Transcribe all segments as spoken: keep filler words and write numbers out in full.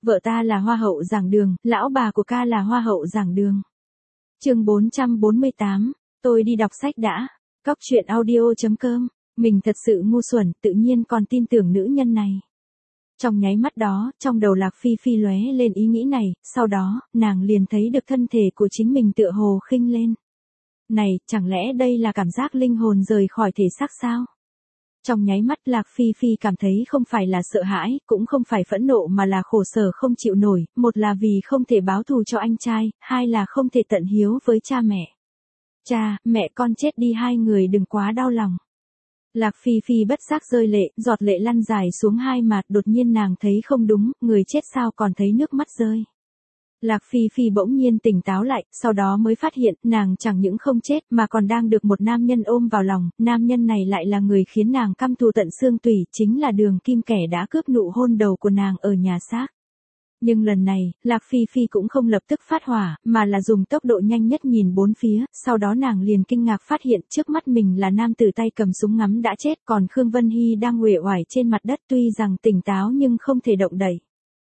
Vợ ta là hoa hậu giảng đường, lão bà của ca là hoa hậu giảng đường. Chương bốn trăm bốn mươi tám, tôi đi đọc sách đã. Cóc truyện audio chấm com. Mình thật sự ngu xuẩn, tự nhiên còn tin tưởng nữ nhân này. Trong nháy mắt đó, trong đầu Lạc Phi Phi lóe lên ý nghĩ này, sau đó, nàng liền thấy được thân thể của chính mình tựa hồ khinh lên. Này, chẳng lẽ đây là cảm giác linh hồn rời khỏi thể xác sao? Trong nháy mắt Lạc Phi Phi cảm thấy không phải là sợ hãi, cũng không phải phẫn nộ mà là khổ sở không chịu nổi, một là vì không thể báo thù cho anh trai, hai là không thể tận hiếu với cha mẹ. Cha, mẹ con chết đi hai người đừng quá đau lòng. Lạc Phi Phi bất giác rơi lệ, giọt lệ lăn dài xuống hai mặt, đột nhiên nàng thấy không đúng, người chết sao còn thấy nước mắt rơi. Lạc Phi Phi bỗng nhiên tỉnh táo lại, sau đó mới phát hiện, nàng chẳng những không chết mà còn đang được một nam nhân ôm vào lòng, nam nhân này lại là người khiến nàng căm thù tận xương tủy, chính là Đường Kim kẻ đã cướp nụ hôn đầu của nàng ở nhà xác. Nhưng lần này, Lạc Phi Phi cũng không lập tức phát hỏa, mà là dùng tốc độ nhanh nhất nhìn bốn phía, sau đó nàng liền kinh ngạc phát hiện trước mắt mình là nam tử tay cầm súng ngắm đã chết, còn Khương Vân Hy đang uể oải trên mặt đất tuy rằng tỉnh táo nhưng không thể động đậy.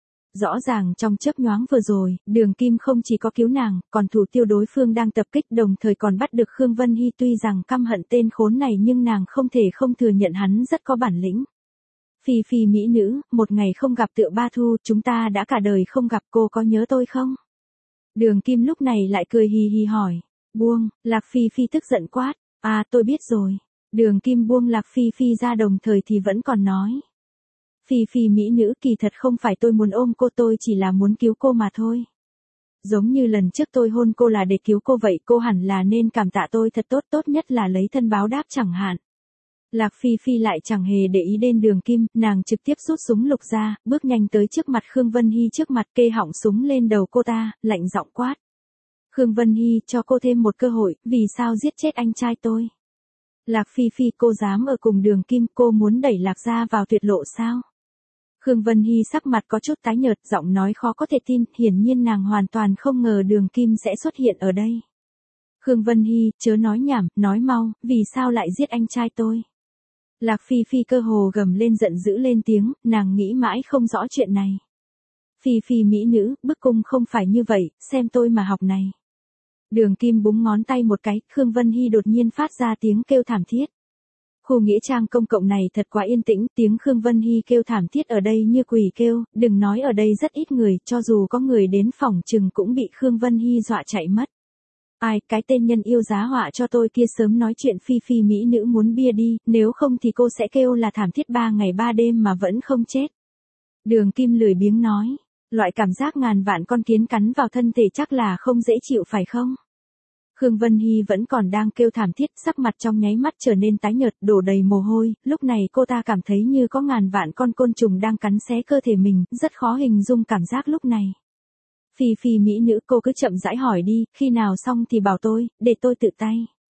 Rõ ràng trong chớp nhoáng vừa rồi, Đường Kim không chỉ có cứu nàng, còn thủ tiêu đối phương đang tập kích đồng thời còn bắt được Khương Vân Hy, tuy rằng căm hận tên khốn này nhưng nàng không thể không thừa nhận hắn rất có bản lĩnh. Phi Phi mỹ nữ, một ngày không gặp tựa ba thu, chúng ta đã cả đời không gặp, cô có nhớ tôi không? Đường Kim lúc này lại cười hì hì hỏi. Buông, Lạc Phi Phi tức giận quát. À tôi biết rồi. Đường Kim buông Lạc Phi Phi ra đồng thời thì vẫn còn nói. Phi Phi mỹ nữ, kỳ thật không phải tôi muốn ôm cô, tôi chỉ là muốn cứu cô mà thôi. Giống như lần trước tôi hôn cô là để cứu cô vậy, cô hẳn là nên cảm tạ tôi thật tốt, tốt nhất là lấy thân báo đáp chẳng hạn. Lạc Phi Phi lại chẳng hề để ý đến Đường Kim, nàng trực tiếp rút súng lục ra, bước nhanh tới trước mặt Khương Vân Hy, trước mặt kê họng súng lên đầu cô ta, lạnh giọng quát. Khương Vân Hy, cho cô thêm một cơ hội, vì sao giết chết anh trai tôi? Lạc Phi Phi, cô dám ở cùng Đường Kim, cô muốn đẩy Lạc gia vào tuyệt lộ sao? Khương Vân Hy sắc mặt có chút tái nhợt, giọng nói khó có thể tin, hiển nhiên nàng hoàn toàn không ngờ Đường Kim sẽ xuất hiện ở đây. Khương Vân Hy, chớ nói nhảm, nói mau, vì sao lại giết anh trai tôi? Lạc Phi Phi cơ hồ gầm lên giận dữ lên tiếng, nàng nghĩ mãi không rõ chuyện này. Phi Phi mỹ nữ, bức cung không phải như vậy, xem tôi mà học này. Đường Kim búng ngón tay một cái, Khương Vân Hy đột nhiên phát ra tiếng kêu thảm thiết. Khu nghĩa trang công cộng này thật quá yên tĩnh, tiếng Khương Vân Hy kêu thảm thiết ở đây như quỷ kêu, đừng nói ở đây rất ít người, cho dù có người đến phòng chừng cũng bị Khương Vân Hy dọa chạy mất. Ai, cái tên nhân yêu giá họa cho tôi kia sớm nói chuyện Phi Phi mỹ nữ muốn bia đi, nếu không thì cô sẽ kêu là thảm thiết ba ngày ba đêm mà vẫn không chết. Đường Kim lười biếng nói, loại cảm giác ngàn vạn con kiến cắn vào thân thể chắc là không dễ chịu phải không? Khương Vân Hy vẫn còn đang kêu thảm thiết, sắc mặt trong nháy mắt trở nên tái nhợt, đổ đầy mồ hôi, lúc này cô ta cảm thấy như có ngàn vạn con côn trùng đang cắn xé cơ thể mình, rất khó hình dung cảm giác lúc này. Phi Phi mỹ nữ, cô cứ chậm rãi hỏi đi, khi nào xong thì bảo tôi, để tôi tự tay.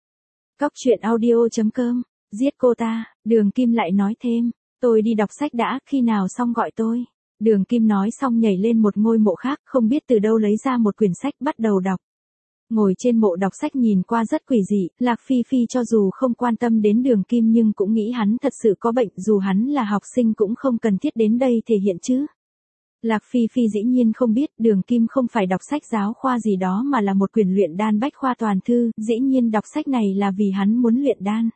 Cóc truyện audio chấm com, giết cô ta, Đường Kim lại nói thêm, tôi đi đọc sách đã, khi nào xong gọi tôi. Đường Kim nói xong nhảy lên một ngôi mộ khác, không biết từ đâu lấy ra một quyển sách bắt đầu đọc. Ngồi trên mộ đọc sách nhìn qua rất quỷ dị, Lạc Phi Phi cho dù không quan tâm đến Đường Kim nhưng cũng nghĩ hắn thật sự có bệnh, dù hắn là học sinh cũng không cần thiết đến đây thể hiện chứ. Lạc Phi Phi dĩ nhiên không biết Đường Kim không phải đọc sách giáo khoa gì đó mà là một quyển luyện đan bách khoa toàn thư, dĩ nhiên đọc sách này là vì hắn muốn luyện đan.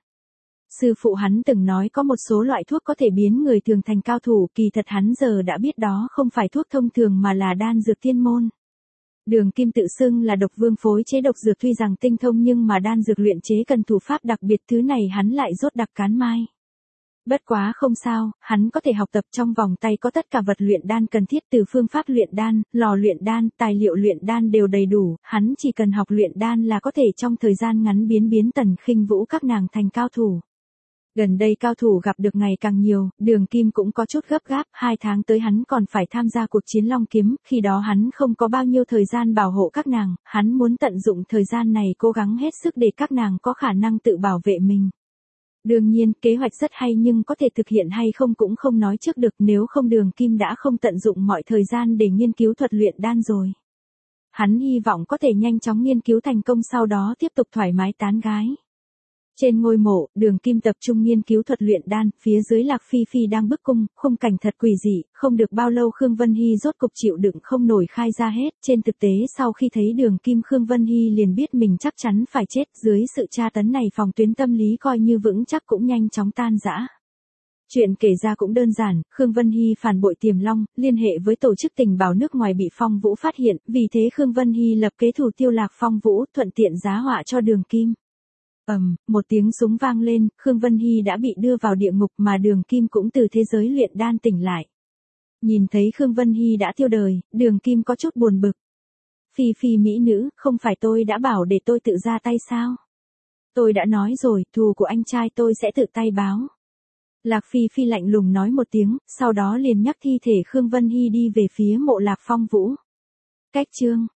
Sư phụ hắn từng nói có một số loại thuốc có thể biến người thường thành cao thủ, kỳ thật hắn giờ đã biết đó không phải thuốc thông thường mà là đan dược tiên môn. Đường Kim tự xưng là độc vương phối chế độc dược, tuy rằng tinh thông nhưng mà đan dược luyện chế cần thủ pháp đặc biệt, thứ này hắn lại rốt đặc cán mai. Bất quá không sao, hắn có thể học tập, trong vòng tay có tất cả vật luyện đan cần thiết, từ phương pháp luyện đan, lò luyện đan, tài liệu luyện đan đều đầy đủ, hắn chỉ cần học luyện đan là có thể trong thời gian ngắn biến biến Tần Khinh Vũ các nàng thành cao thủ. Gần đây cao thủ gặp được ngày càng nhiều, Đường Kim cũng có chút gấp gáp, hai tháng tới hắn còn phải tham gia cuộc chiến Long Kiếm, khi đó hắn không có bao nhiêu thời gian bảo hộ các nàng, hắn muốn tận dụng thời gian này cố gắng hết sức để các nàng có khả năng tự bảo vệ mình. Đương nhiên, kế hoạch rất hay nhưng có thể thực hiện hay không cũng không nói trước được, nếu không Đường Kim đã không tận dụng mọi thời gian để nghiên cứu thuật luyện đan rồi. Hắn hy vọng có thể nhanh chóng nghiên cứu thành công, sau đó tiếp tục thoải mái tán gái. Trên ngôi mộ, Đường Kim tập trung nghiên cứu thuật luyện đan, phía dưới Lạc Phi Phi đang bức cung, khung cảnh thật quỷ dị, không được bao lâu Khương Vân Hy rốt cục chịu đựng không nổi khai ra hết. Trên thực tế sau khi thấy Đường Kim Khương Vân Hy liền biết mình chắc chắn phải chết, dưới sự tra tấn này phòng tuyến tâm lý coi như vững chắc cũng nhanh chóng tan rã. Chuyện kể ra cũng đơn giản, Khương Vân Hy phản bội Tiềm Long, liên hệ với tổ chức tình báo nước ngoài bị Phong Vũ phát hiện, vì thế Khương Vân Hy lập kế thủ tiêu Lạc Phong Vũ, thuận tiện giá họa cho Đường Kim. Ầm, um, một tiếng súng vang lên, Khương Vân Hy đã bị đưa vào địa ngục mà Đường Kim cũng từ thế giới luyện đan tỉnh lại. Nhìn thấy Khương Vân Hy đã tiêu đời, Đường Kim có chút buồn bực. Phi Phi mỹ nữ, không phải tôi đã bảo để tôi tự ra tay sao? Tôi đã nói rồi, thù của anh trai tôi sẽ tự tay báo. Lạc Phi Phi lạnh lùng nói một tiếng, sau đó liền nhắc thi thể Khương Vân Hy đi về phía mộ Lạc Phong Vũ. Cách chương